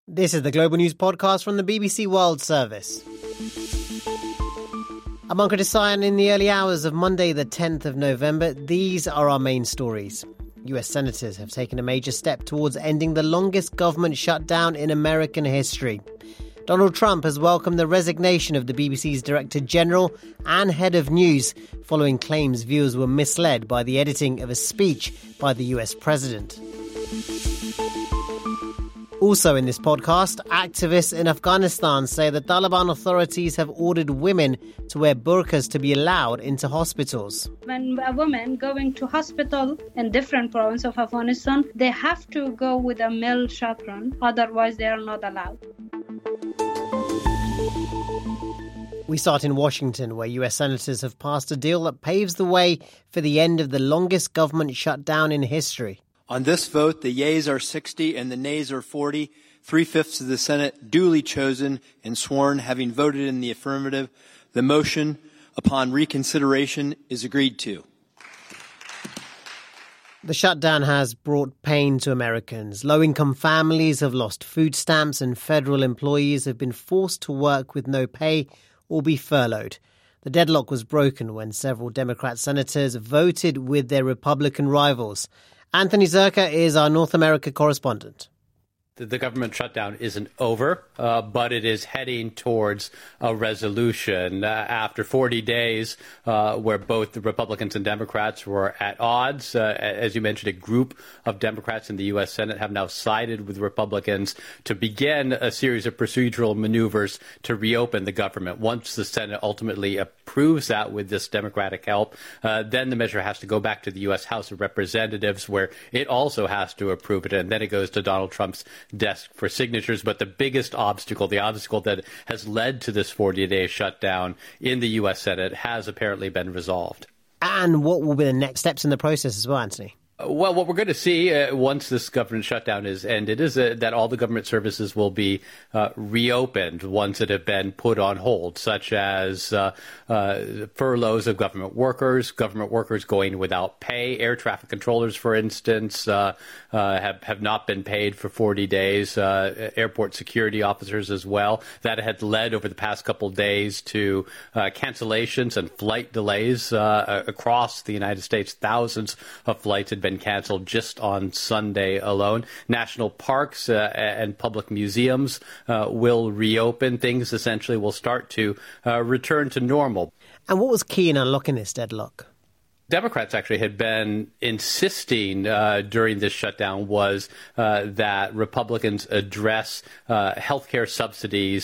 This is the Global News Podcast from the BBC World Service. I'm Ankur Desayan. In the early hours of Monday, the 10th of November, these are our main stories. US senators have taken a major step towards ending the longest government shutdown in American history. Donald Trump has welcomed the resignation of the BBC's Director General and Head of News following claims viewers were misled by the editing of a speech by the US President. Also in this podcast, activists in Afghanistan say the Taliban authorities have ordered women to wear burqas to be allowed into hospitals. When a woman going to hospital in different provinces of Afghanistan, they have to go with a male chaperone, otherwise they are not allowed. We start in Washington, where US senators have passed a deal that paves the way for the end of the longest government shutdown in history. On this vote, the yeas are 60 and the nays are 40. 3/5 of the Senate duly chosen and sworn, having voted in the affirmative. The motion upon reconsideration is agreed to. The shutdown has brought pain to Americans. Low-income families have lost food stamps and federal employees have been forced to work with no pay or be furloughed. The deadlock was broken when several Democrat senators voted with their Republican rivals. Anthony Zerka is our North America correspondent. The government shutdown isn't over, but it is heading towards a resolution after 40 days where both the Republicans and Democrats were at odds. As you mentioned, a group of Democrats in the U.S. Senate have now sided with Republicans to begin a series of procedural maneuvers to reopen the government. Once the Senate ultimately approves that with this Democratic help, then the measure has to go back to the U.S. House of Representatives, where it also has to approve it, and then it goes to Donald Trump's desk for signatures. But the biggest obstacle, the obstacle that has led to this 40-day shutdown in the U.S. Senate, has apparently been resolved. And what will be the next steps in the process as well, Anthony? Well, what we're going to see once this government shutdown is ended is that all the government services will be reopened, ones that have been put on hold, such as furloughs of government workers going without pay. Air traffic controllers, for instance, have not been paid for 40 days. Airport security officers as well. That had led over the past couple of days to cancellations and flight delays across the United States. Thousands of flights had been canceled just on Sunday alone. National parks and public museums will reopen. Things essentially will start to return to normal. And what was key in unlocking this deadlock? Democrats actually had been insisting during this shutdown was that Republicans address healthcare subsidies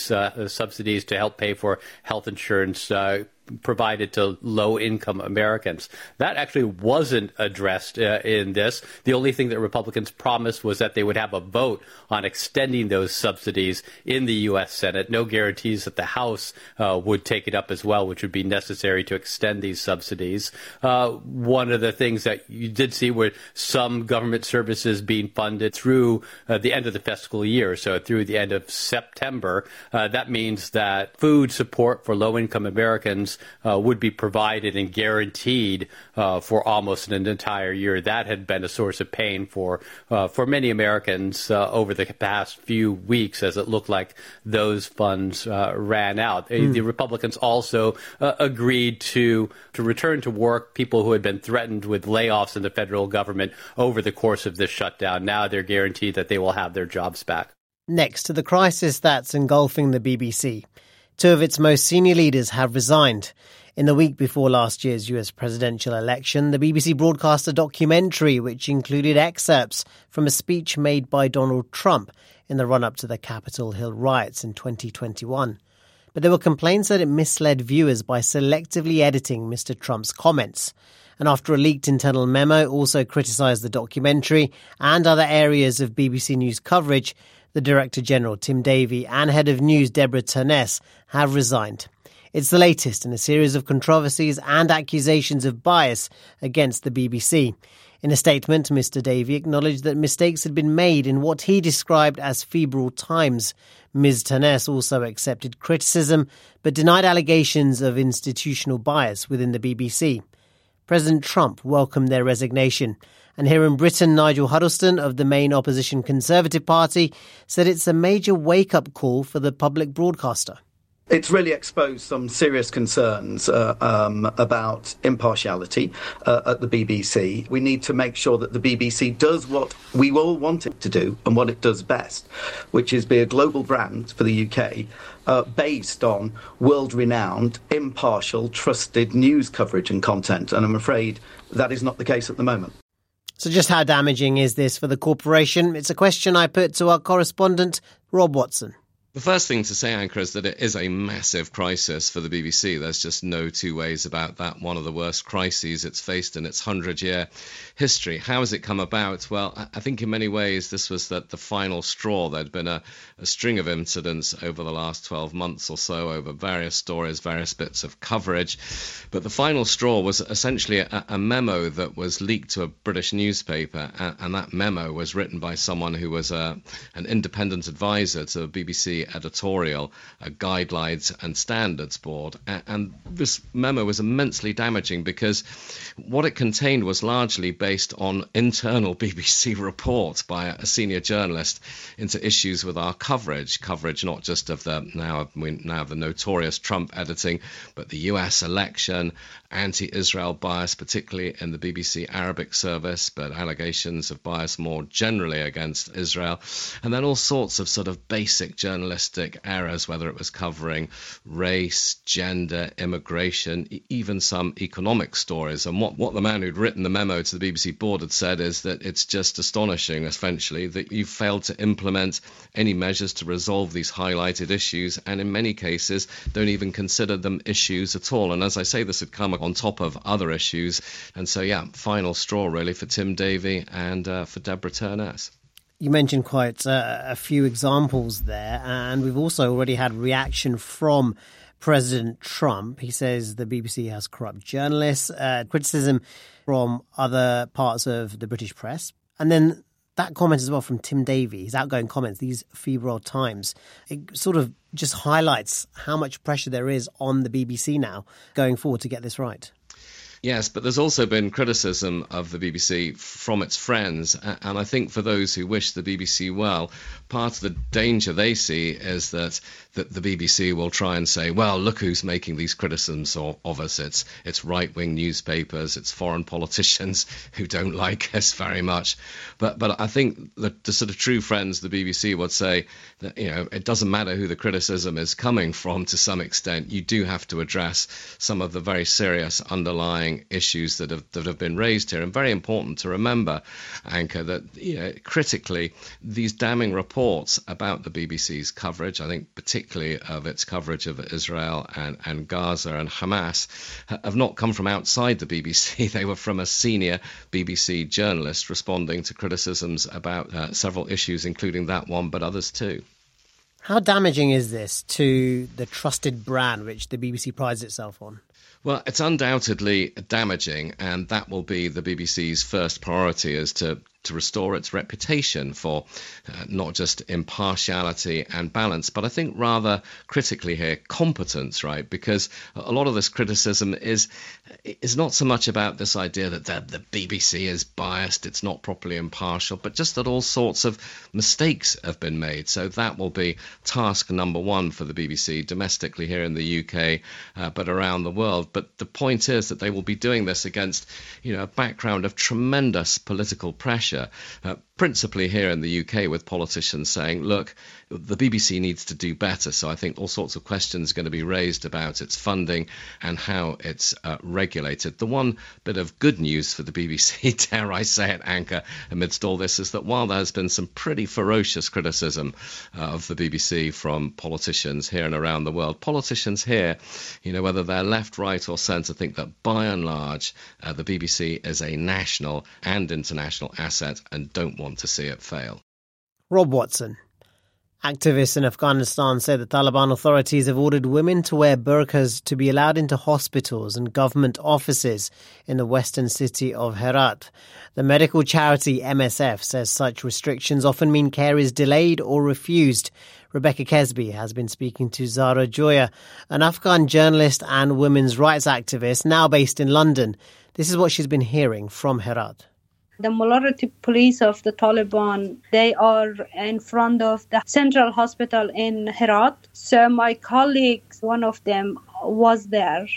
to help pay for health insurance provided to low-income Americans. That actually wasn't addressed in this. The only thing that Republicans promised was that they would have a vote on extending those subsidies in the U.S. Senate. No guarantees that the House would take it up as well, which would be necessary to extend these subsidies. One of the things that you did see were some government services being funded through the end of the fiscal year, so through the end of September. That means that food support for low-income Americans would be provided and guaranteed for almost an entire year. That had been a source of pain for many Americans over the past few weeks, as it looked like those funds ran out. The Republicans also agreed to return to work people who had been threatened with layoffs in the federal government over the course of this shutdown. Now they're guaranteed that they will have their jobs back. Next, to the crisis that's engulfing the BBC. Two of its most senior leaders have resigned. In the week before last year's US presidential election, the BBC broadcast a documentary which included excerpts from a speech made by Donald Trump in the run-up to the Capitol Hill riots in 2021. But there were complaints that it misled viewers by selectively editing Mr. Trump's comments. And after a leaked internal memo also criticised the documentary and other areas of BBC News coverage, the Director General, Tim Davie, and Head of News, Deborah Turness, have resigned. It's the latest in a series of controversies and accusations of bias against the BBC. In a statement, Mr. Davie acknowledged that mistakes had been made in what he described as febrile times. Ms. Turness also accepted criticism, but denied allegations of institutional bias within the BBC. President Trump welcomed their resignation And here in Britain, Nigel Huddleston of the main opposition Conservative Party said it's a major wake-up call for the public broadcaster. It's really exposed some serious concerns about impartiality at the BBC. We need to make sure that the BBC does what we all want it to do and what it does best, which is be a global brand for the UK based on world-renowned, impartial, trusted news coverage and content. And I'm afraid that is not the case at the moment. So just how damaging is this for the corporation? It's a question I put to our correspondent, Rob Watson. The first thing to say, Anchor, is that it is a massive crisis for the BBC. There's just no two ways about that. One of the worst crises it's faced in its 100-year history. How has it come about? Well, I think in many ways this was the final straw. There'd been a string of incidents over the last 12 months or so over various stories, various bits of coverage. But the final straw was essentially a memo that was leaked to a British newspaper. And that memo was written by someone who was an independent advisor to the BBC editorial guidelines and standards board, and this memo was immensely damaging because what it contained was largely based on internal BBC reports by a senior journalist into issues with our coverage not just of the now the notorious Trump editing, but the US election, anti-Israel bias, particularly in the BBC Arabic service, but allegations of bias more generally against Israel, and then all sorts of sort of basic journalistic errors, whether it was covering race, gender, immigration, even some economic stories. And what the man who'd written the memo to the BBC board had said is that it's just astonishing, essentially, that you've failed to implement any measures to resolve these highlighted issues, and in many cases don't even consider them issues at all. And as I say, this had come on top of other issues. And so, final straw really for Tim Davie and for Deborah Turness. You mentioned quite a few examples there, and we've also already had reaction from President Trump. He says the BBC has corrupt journalists, criticism from other parts of the British press. And then that comment as well from Tim Davie, his outgoing comments, these febrile times, it sort of just highlights how much pressure there is on the BBC now going forward to get this right. Yes, but there's also been criticism of the BBC from its friends. And I think for those who wish the BBC well, part of the danger they see is that the BBC will try and say, well, look who's making these criticisms of us. It's right-wing newspapers, it's foreign politicians who don't like us very much. But I think the sort of true friends of the BBC would say that, it doesn't matter who the criticism is coming from to some extent. You do have to address some of the very serious underlying issues that have been raised here. And very important to remember, Anchor, that critically, these damning reports about the BBC's coverage, I think particularly of its coverage of Israel and Gaza and Hamas, have not come from outside the BBC. They were from a senior BBC journalist responding to criticisms about several issues, including that one, but others too. How damaging is this to the trusted brand which the BBC prides itself on? Well, it's undoubtedly damaging, and that will be the BBC's first priority, is to restore its reputation for not just impartiality and balance, but I think rather critically here, competence, right? Because a lot of this criticism is not so much about this idea that the BBC is biased, it's not properly impartial, but just that all sorts of mistakes have been made. So that will be task number one for the BBC, domestically here in the UK, but around the world. But the point is that they will be doing this against, a background of tremendous political pressure. Principally here in the UK, with politicians saying, look, the BBC needs to do better. So I think all sorts of questions are going to be raised about its funding and how it's regulated. The one bit of good news for the BBC, dare I say it, Anchor, amidst all this, is that while there's been some pretty ferocious criticism of the BBC from politicians here and around the world, politicians here, whether they're left, right or centre, think that by and large the BBC is a national and international asset and don't want to see it fail. Rob Watson. Activists in Afghanistan say the Taliban authorities have ordered women to wear burqas to be allowed into hospitals and government offices in the western city of Herat. The medical charity MSF says such restrictions often mean care is delayed or refused. Rebecca Kesby has been speaking to Zara Joya, an Afghan journalist and women's rights activist now based in London. This is what she's been hearing from Herat. The minority police of the Taliban, they are in front of the central hospital in Herat. So my colleagues, one of them was there.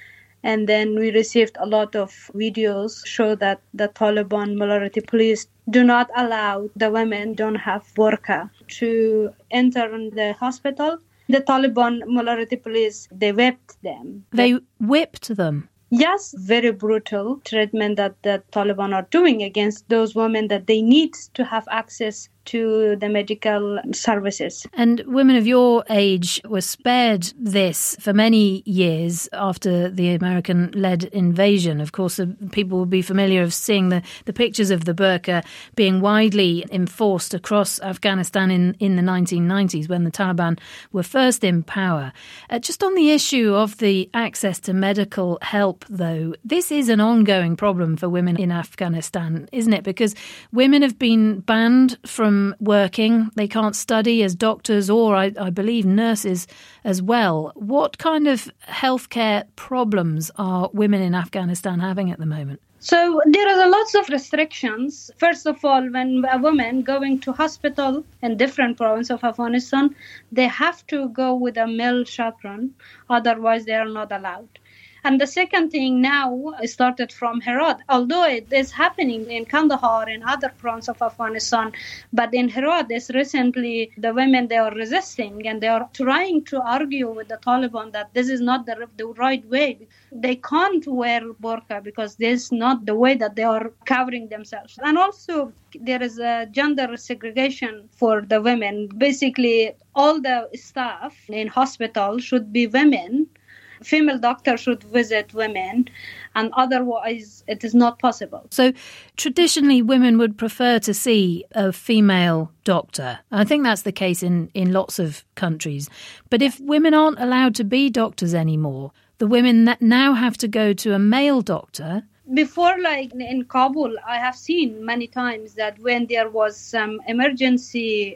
And then we received a lot of videos show that the Taliban minority police do not allow the women don't have burqa to enter in the hospital. The Taliban minority police, they whipped them. They whipped them? Yes, very brutal treatment that the Taliban are doing against those women that they need to have access to the medical services. And women of your age were spared this for many years after the American-led invasion. Of course, people will be familiar of seeing the pictures of the burqa being widely enforced across Afghanistan in the 1990s when the Taliban were first in power. Just on the issue of the access to medical help, though, this is an ongoing problem for women in Afghanistan, isn't it? Because women have been banned from working. They can't study as doctors or, I believe, nurses as well. What kind of healthcare problems are women in Afghanistan having at the moment? So there are lots of restrictions. First of all, when a woman going to hospital in different provinces of Afghanistan, they have to go with a male chaperone. Otherwise, they are not allowed. And the second thing now started from Herat, although it is happening in Kandahar and other provinces of Afghanistan. But in Herat, recently the women, they are resisting and they are trying to argue with the Taliban that this is not the right way. They can't wear burqa because this is not the way that they are covering themselves. And also there is a gender segregation for the women. Basically, all the staff in hospital should be women. Female doctors should visit women, and otherwise it is not possible. So traditionally women would prefer to see a female doctor. I think that's the case in lots of countries. But if women aren't allowed to be doctors anymore, the women that now have to go to a male doctor. Before, like in Kabul, I have seen many times that when there was some emergency,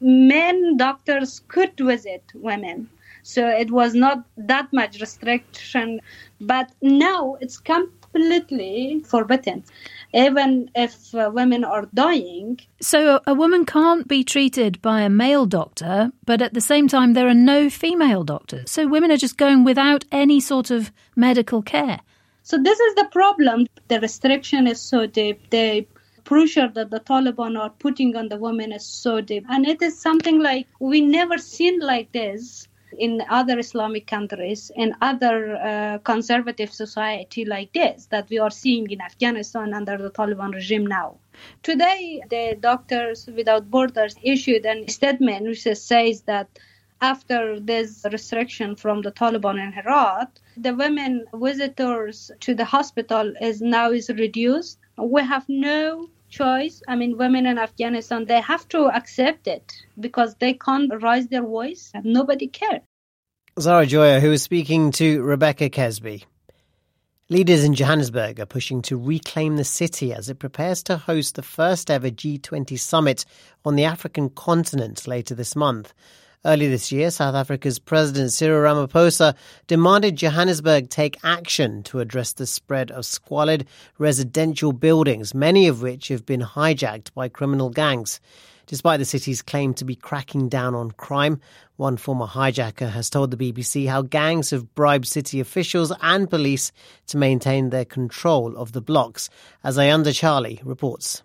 men doctors could visit women. So it was not that much restriction, but now it's completely forbidden, even if women are dying. So a woman can't be treated by a male doctor, but at the same time there are no female doctors. So women are just going without any sort of medical care. So this is the problem. The restriction is so deep. The pressure that the Taliban are putting on the women is so deep. And it is something like we never seen like this in other Islamic countries, in other conservative society like this that we are seeing in Afghanistan under the Taliban regime now. Today, the Doctors Without Borders issued a statement which says that after this restriction from the Taliban in Herat, the women visitors to the hospital is reduced. We have no choice. I mean, women in Afghanistan, they have to accept it because they can't raise their voice and nobody cares. Zara Joya, who was speaking to Rebecca Kesby. Leaders in Johannesburg are pushing to reclaim the city as it prepares to host the first ever G20 summit on the African continent later this month. Earlier this year, South Africa's President Cyril Ramaphosa demanded Johannesburg take action to address the spread of squalid residential buildings, many of which have been hijacked by criminal gangs. Despite the city's claim to be cracking down on crime, one former hijacker has told the BBC how gangs have bribed city officials and police to maintain their control of the blocks. As Ayanda Charlie reports.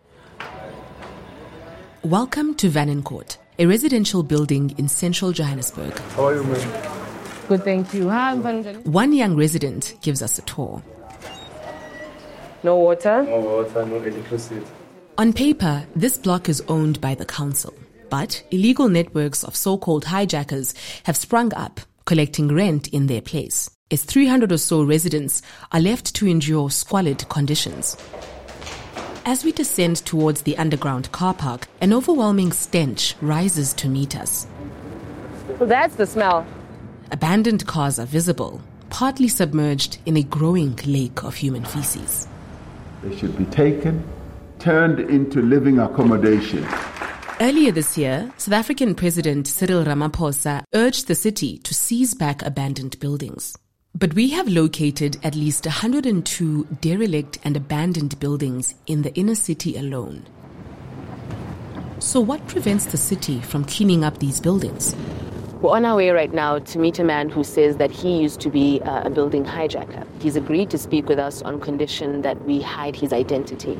Welcome to Vanincourt, a residential building in central Johannesburg. How are you, ma'am? Good, thank you. One young resident gives us a tour. No water? No water, no electricity. On paper, this block is owned by the council, but illegal networks of so-called hijackers have sprung up, collecting rent in their place, as 300 or so residents are left to endure squalid conditions. As we descend towards the underground car park, an overwhelming stench rises to meet us. Well, that's the smell. Abandoned cars are visible, partly submerged in a growing lake of human feces. They should be taken, turned into living accommodation. Earlier this year, South African President Cyril Ramaphosa urged the city to seize back abandoned buildings. But we have located at least 102 derelict and abandoned buildings in the inner city alone. So what prevents the city from cleaning up these buildings? We're on our way right now to meet a man who says that he used to be a building hijacker. He's agreed to speak with us on condition that we hide his identity.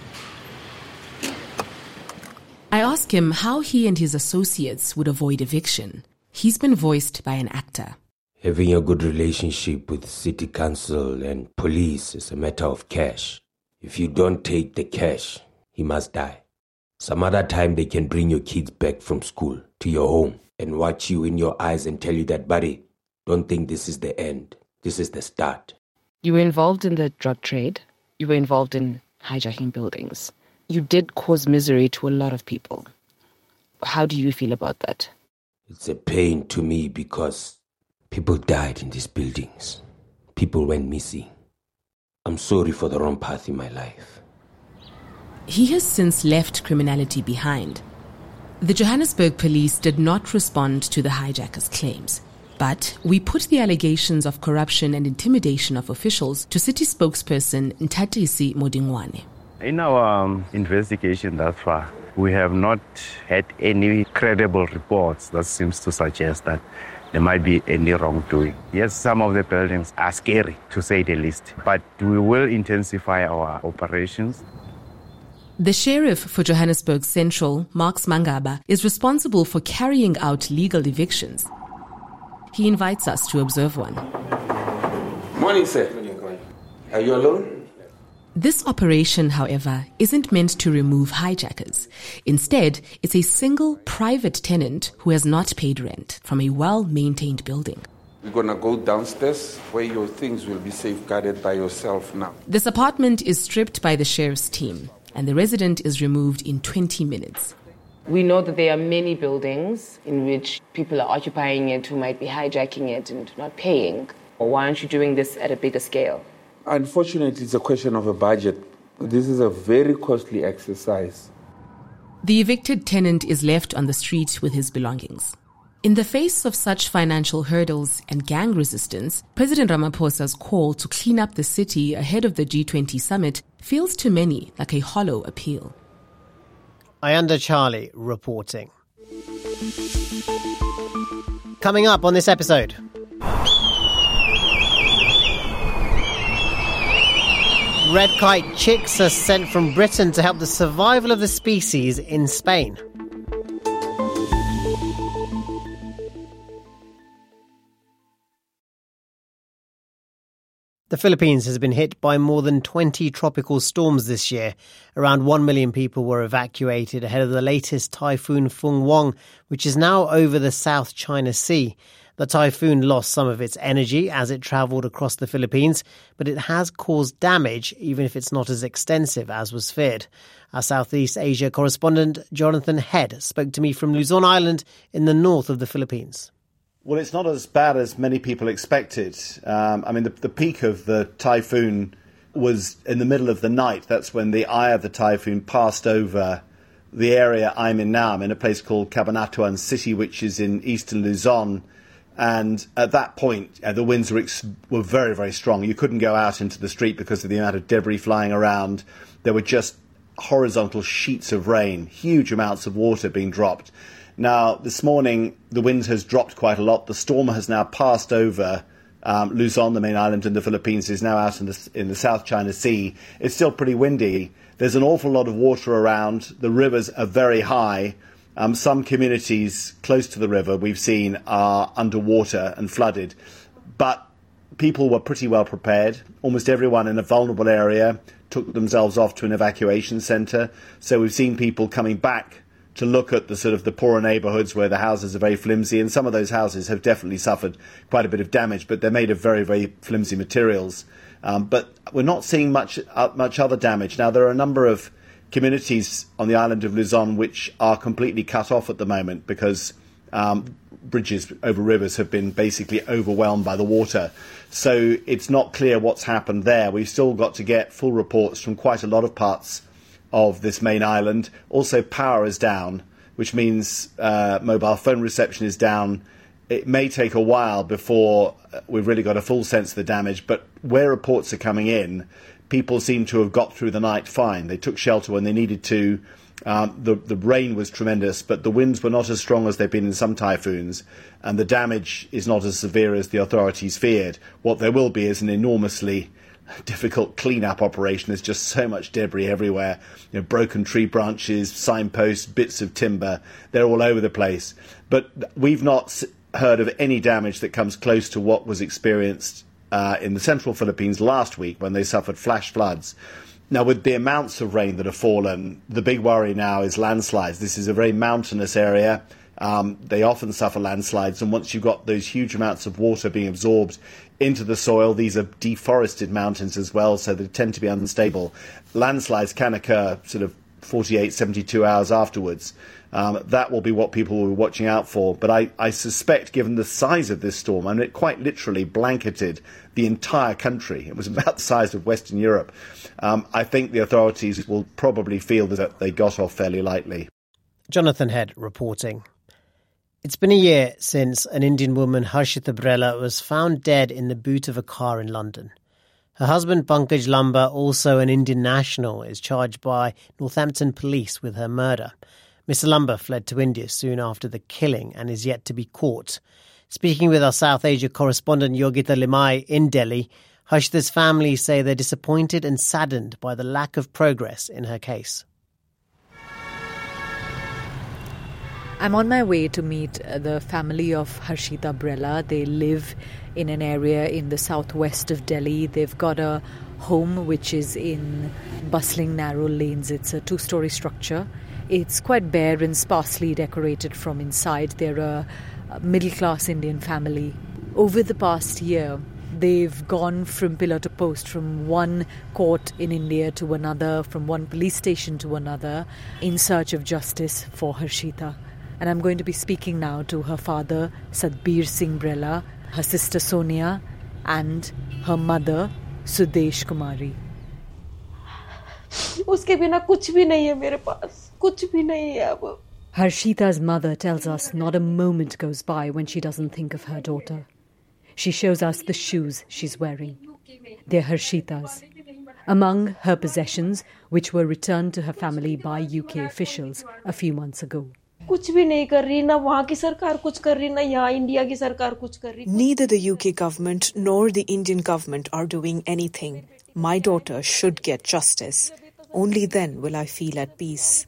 I ask him how he and his associates would avoid eviction. He's been voiced by an actor. Having a good relationship with city council and police is a matter of cash. If you don't take the cash, he must die. Some other time they can bring your kids back from school to your home and watch you in your eyes and tell you that, buddy, don't think this is the end. This is the start. You were involved in the drug trade. You were involved in hijacking buildings. You did cause misery to a lot of people. How do you feel about that? It's a pain to me because people died in these buildings. People went missing. I'm sorry for the wrong path in my life. He has since left criminality behind. The Johannesburg police did not respond to the hijackers' claims. But we put the allegations of corruption and intimidation of officials to city spokesperson Ntatisi Modingwane. In our investigation thus far, we have not had any credible reports that seems to suggest that there might be any wrongdoing. Yes, some of the buildings are scary, to say the least, but we will intensify our operations. The sheriff for Johannesburg Central, Marks Mangaba, is responsible for carrying out legal evictions. He invites us to observe one. Morning, sir. Are you alone? This operation, however, isn't meant to remove hijackers. Instead, it's a single private tenant who has not paid rent from a well-maintained building. We're going to go downstairs where your things will be safeguarded by yourself now. This apartment is stripped by the sheriff's team, and the resident is removed in 20 minutes. We know that there are many buildings in which people are occupying it who might be hijacking it and not paying. Why aren't you doing this at a bigger scale? Unfortunately, it's a question of a budget. This is a very costly exercise. The evicted tenant is left on the street with his belongings. In the face of such financial hurdles and gang resistance, President Ramaphosa's call to clean up the city ahead of the G20 summit feels to many like a hollow appeal. Ayanda Charlie reporting. Coming up on this episode. Red kite chicks are sent from Britain to help the survival of the species in Spain. The Philippines has been hit by more than 20 tropical storms this year. Around 1 million people were evacuated ahead of the latest typhoon Fung Wong, which is now over the South China Sea. The typhoon lost some of its energy as it travelled across the Philippines, but it has caused damage, even if it's not as extensive as was feared. Our Southeast Asia correspondent Jonathan Head spoke to me from Luzon Island in the north of the Philippines. Well, it's not as bad as many people expected. The peak of the typhoon was in the middle of the night. That's when the eye of the typhoon passed over the area I'm in now. I'm in a place called Cabanatuan City, which is in eastern Luzon. And at that point, the winds were very, very strong. You couldn't go out into the street because of the amount of debris flying around. There were just horizontal sheets of rain, huge amounts of water being dropped. Now, this morning, the wind has dropped quite a lot. The storm has now passed over Luzon, the main island in the Philippines, is now out in the South China Sea. It's still pretty windy. There's an awful lot of water around. The rivers are very high. Some communities close to the river we've seen are underwater and flooded. But people were pretty well prepared. Almost everyone in a vulnerable area took themselves off to an evacuation centre. So we've seen people coming back to look at the poorer neighbourhoods where the houses are very flimsy, and some of those houses have definitely suffered quite a bit of damage, but they're made of very, very flimsy materials. But we're not seeing much other damage. Now, there are a number of communities on the island of Luzon which are completely cut off at the moment because bridges over rivers have been basically overwhelmed by the water. So it's not clear what's happened there. We've still got to get full reports from quite a lot of parts of this main island. Also, power is down, which means mobile phone reception is down it may take a while before we've really got a full sense of the damage, but where reports are coming in, people seem to have got through the night fine. They took shelter when they needed to. The rain was tremendous, but the winds were not as strong as they've been in some typhoons, and the damage is not as severe as the authorities feared. What there will be is an enormously difficult clean-up operation. There's just so much debris everywhere. Broken tree branches, signposts, bits of timber. They're all over the place. But we've not heard of any damage that comes close to what was experienced in the central Philippines last week when they suffered flash floods. Now, with the amounts of rain that have fallen, the big worry now is landslides. This is a very mountainous area. They often suffer landslides, and once you've got those huge amounts of water being absorbed into the soil, these are deforested mountains as well, so they tend to be unstable. Landslides can occur sort of 48, 72 hours afterwards. That will be what people will be watching out for. But I suspect, given the size of this storm, it quite literally blanketed the entire country. It was about the size of Western Europe. I think the authorities will probably feel that they got off fairly lightly. Jonathan Head reporting. It's been a year since an Indian woman, Harshita Brella, was found dead in the boot of a car in London. Her husband, Pankaj Lamba, also an Indian national, is charged by Northampton police with her murder. Mr. Lamba fled to India soon after the killing and is yet to be caught. Speaking with our South Asia correspondent Yogita Limai in Delhi, Harshita's family say they're disappointed and saddened by the lack of progress in her case. I'm on my way to meet the family of Harshita Brella. They live in an area in the southwest of Delhi. They've got a home which is in bustling narrow lanes. It's a two-story structure. It's quite bare and sparsely decorated from inside. They're a middle-class Indian family. Over the past year, they've gone from pillar to post, from one court in India to another, from one police station to another, in search of justice for Harshita. And I'm going to be speaking now to her father, Sadbir Singh Brella, her sister Sonia, and her mother, Sudesh Kumari. उसके बिना कुछ भी नहीं है मेरे पास, कुछ भी नहीं है अब. Harshita's mother tells us not a moment goes by when she doesn't think of her daughter. She shows us the shoes she's wearing. They're Harshita's. Among her possessions, which were returned to her family by UK officials a few months ago. कुछ भी नहीं कर रही, ना वहाँ की सरकार कुछ कर रही, ना यहाँ इंडिया की सरकार कुछ कर रही. Neither the UK government nor the Indian government are doing anything. My daughter should get justice. Only then will I feel at peace.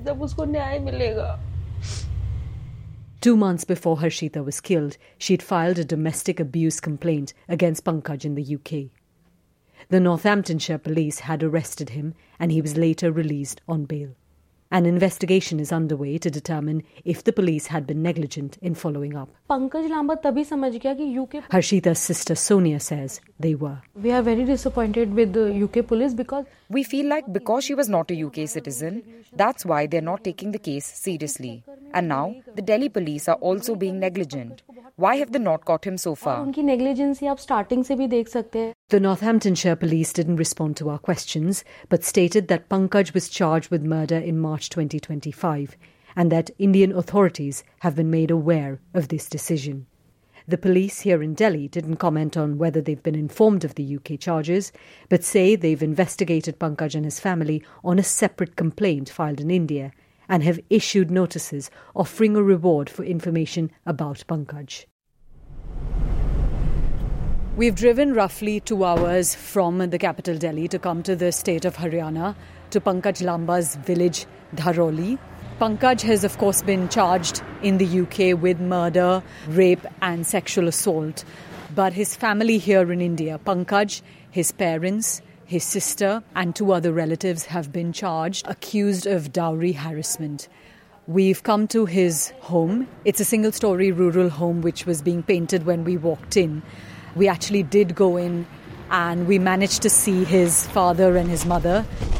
2 months before Harshita was killed, she'd filed a domestic abuse complaint against Pankaj in the UK. The Northamptonshire police had arrested him and he was later released on bail. An investigation is underway to determine if the police had been negligent in following up. Pankaj Lamba तभी समझ गया कि UK. Harshita's sister Sonia says they were. We are very disappointed with the UK police because we feel like because she was not a UK citizen, that's why they're not taking the case seriously. And now the Delhi police are also being negligent. Why have they not caught him so far? उनकी negligence आप starting से भी देख सकते हैं. The Northamptonshire police didn't respond to our questions, but stated that Pankaj was charged with murder in March 2025 and that Indian authorities have been made aware of this decision. The police here in Delhi didn't comment on whether they've been informed of the UK charges, but say they've investigated Pankaj and his family on a separate complaint filed in India and have issued notices offering a reward for information about Pankaj. We've driven roughly 2 hours from the capital Delhi to come to the state of Haryana, to Pankaj Lamba's village Dharoli. Pankaj has of course been charged in the UK with murder, rape and sexual assault. But his family here in India, Pankaj, his parents, his sister and 2 other relatives have been charged, accused of dowry harassment. We've come to his home. It's a single-story rural home which was being painted when we walked in. We actually did go in and we managed to see his father and his mother.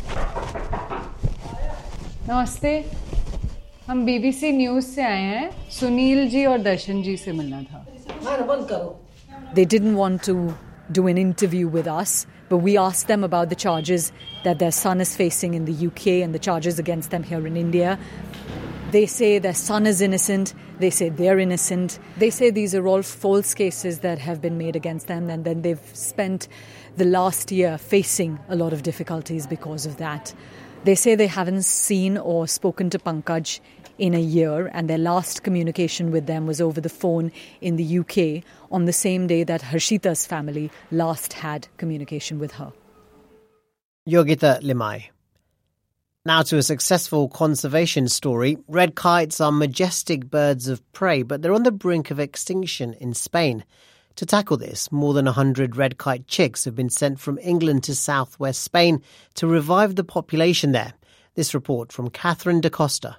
नमस्ते, हम BBC news से आए हैं. सुनील जी और दर्शन जी से मिलना था. They didn't want to do an interview with us, but we asked them about the charges that their son is facing in the UK and the charges against them here in India. They say their son is innocent. They say they're innocent. They say these are all false cases that have been made against them, and then they've spent the last year facing a lot of difficulties because of that. They say they haven't seen or spoken to Pankaj in a year, and their last communication with them was over the phone in the UK on the same day that Harshita's family last had communication with her. Yogita Limai. Now to a successful conservation story. Red kites are majestic birds of prey, but they're on the brink of extinction in Spain. To tackle this, more than 100 red kite chicks have been sent from England to southwest Spain to revive the population there. This report from Catherine da Costa.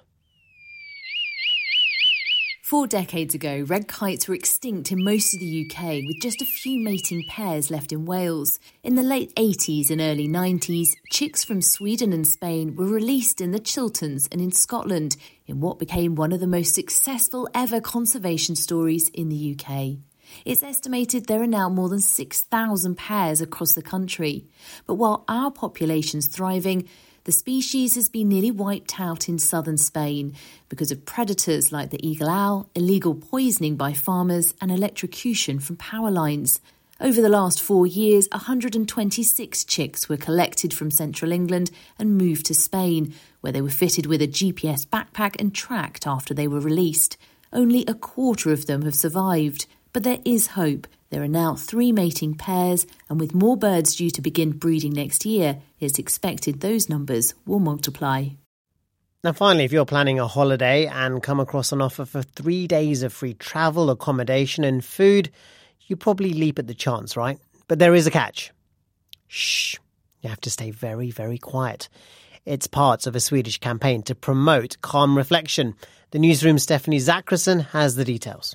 4 decades ago, red kites were extinct in most of the UK, with just a few mating pairs left in Wales. In the late 80s and early 90s, chicks from Sweden and Spain were released in the Chilterns and in Scotland in what became one of the most successful ever conservation stories in the UK. It's estimated there are now more than 6,000 pairs across the country. But while our population's thriving, the species has been nearly wiped out in southern Spain because of predators like the eagle owl, illegal poisoning by farmers and electrocution from power lines. Over the last 4 years, 126 chicks were collected from central England and moved to Spain, where they were fitted with a GPS backpack and tracked after they were released. Only a quarter of them have survived. But there is hope. There are now 3 mating pairs, and with more birds due to begin breeding next year, it's expected those numbers will multiply. Now finally, if you're planning a holiday and come across an offer for 3 days of free travel, accommodation and food, you probably leap at the chance, right? But there is a catch. Shh. You have to stay very, very quiet. It's part of a Swedish campaign to promote calm reflection. The newsroom's Stephanie Zachrisson has the details.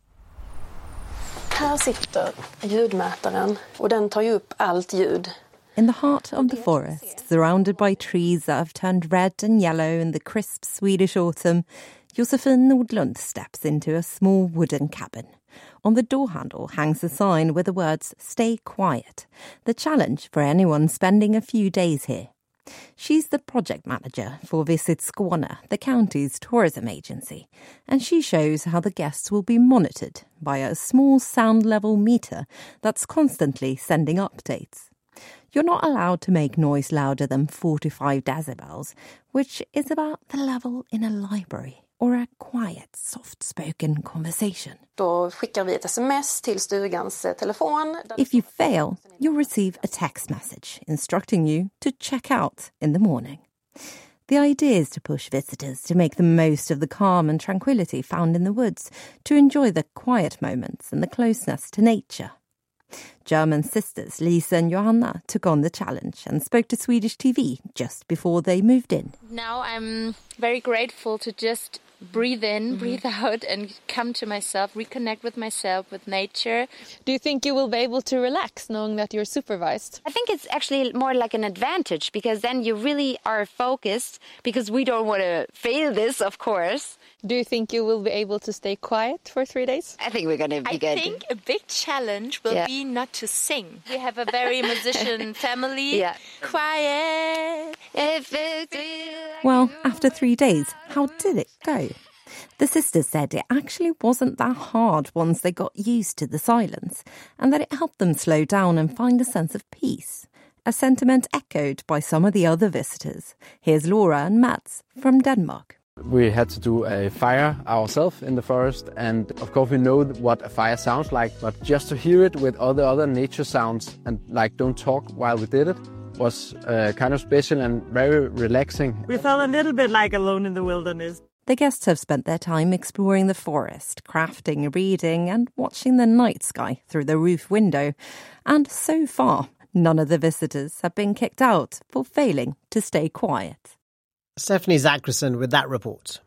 Här sitter ljudmätaren och den tar ju upp allt ljud. In the heart of the forest, surrounded by trees that have turned red and yellow in the crisp Swedish autumn, Josefin Nordlund steps into a small wooden cabin. On the door handle hangs a sign with the words "Stay quiet," the challenge for anyone spending a few days here. She's the project manager for Visit Skåne, the county's tourism agency, and she shows how the guests will be monitored by a small sound level meter that's constantly sending updates. You're not allowed to make noise louder than 45 decibels, which is about the level in a library or a quiet, soft-spoken conversation. Då skickar vi ett sms till stugans telefon. If you fail, you'll receive a text message instructing you to check out in the morning. The idea is to push visitors to make the most of the calm and tranquility found in the woods, to enjoy the quiet moments and the closeness to nature. German sisters Lisa and Johanna took on the challenge and spoke to Swedish TV just before they moved in. Now I'm very grateful to just breathe in, breathe out and come to myself, reconnect with myself, with nature. Do you think you will be able to relax knowing that you're supervised? I think it's actually more like an advantage because then you really are focused because we don't want to fail this, of course. Do you think you will be able to stay quiet for 3 days? I think we're going to be good. I think a big challenge will be not to sing. We have a very musician family. Yeah. Quiet. Well, after 3 days, how did it go? The sisters said it actually wasn't that hard once they got used to the silence, and that it helped them slow down and find a sense of peace. A sentiment echoed by some of the other visitors. Here's Laura and Mats from Denmark. We had to do a fire ourselves in the forest, and of course we know what a fire sounds like, but just to hear it with all the other nature sounds and like don't talk while we did it was kind of special and very relaxing. We felt a little bit like alone in the wilderness. The guests have spent their time exploring the forest, crafting, reading and watching the night sky through the roof window. And so far, none of the visitors have been kicked out for failing to stay quiet. Stephanie Zachrisson with that report.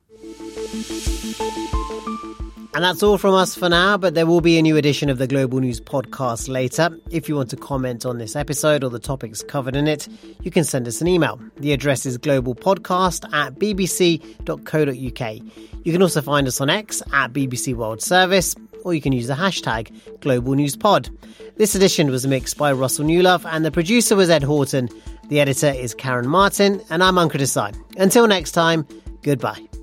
And that's all from us for now, but there will be a new edition of the Global News podcast later. If you want to comment on this episode or the topics covered in it, you can send us an email. The address is globalpodcast@bbc.co.uk. You can also find us on X @BBC World Service, or you can use the hashtag #GlobalNewsPod. This edition was mixed by Russell Newlove and the producer was Ed Horton. The editor is Karen Martin and I'm Ankur Desai. Until next time, goodbye.